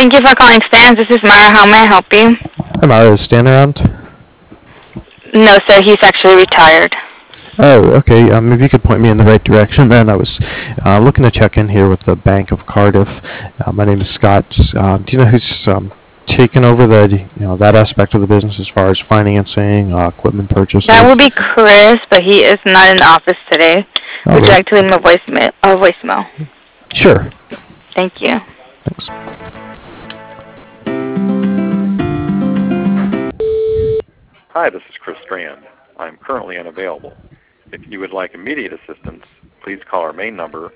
Thank you for calling Stans. This is Mara. How may I help you? Hi, Mara. Is Stan around? No, sir. He's actually retired. Oh, okay. Maybe you could point me in the right direction then. I was looking to check in here with the Bank of Cardiff. My name is Scott. Do you know who's taken over that aspect of the business as far as financing, equipment That would purchases? be Chris, but he is not in the office today. Oh, Would you really? like to leave him a voicemail? Sure. Thank you. Thanks. Hi, this is Chris Strand. I'm currently unavailable. If you would like immediate assistance, please call our main number,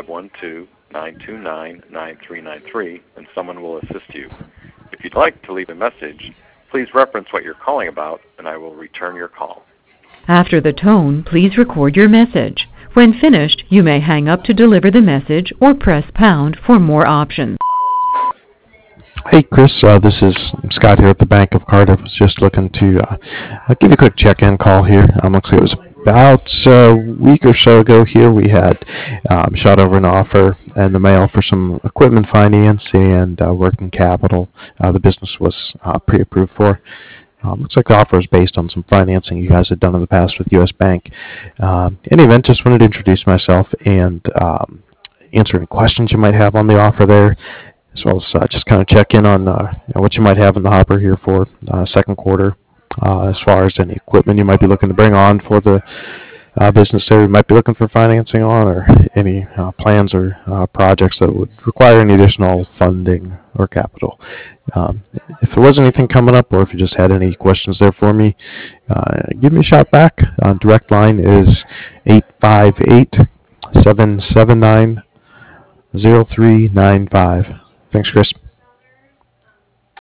512-929-9393, and someone will assist you. If you'd like to leave a message, please reference what you're calling about, and I will return your call. After the tone, please record your message. When finished, you may hang up to deliver the message or press pound for more options. Hey, Chris. This is Scott here at the Bank of Cardiff. I was just looking to give you a quick check-in call here. Looks like it was about a week or so ago here. We had shot over an offer in the mail for some equipment finance and working capital. The business was pre-approved for. Looks like the offer is based on some financing you guys had done in the past with U.S. Bank. In any event, just wanted to introduce myself and answer any questions you might have on the offer there, as well as just kind of check in on what you might have in the hopper here for second quarter, as far as any equipment you might be looking to bring on for the business there you might be looking for financing on, or any plans or projects that would require any additional funding or capital. If there was anything coming up, or if you just had any questions there for me, give me a shout back. Direct line is 858-779-0395. Thanks, Chris.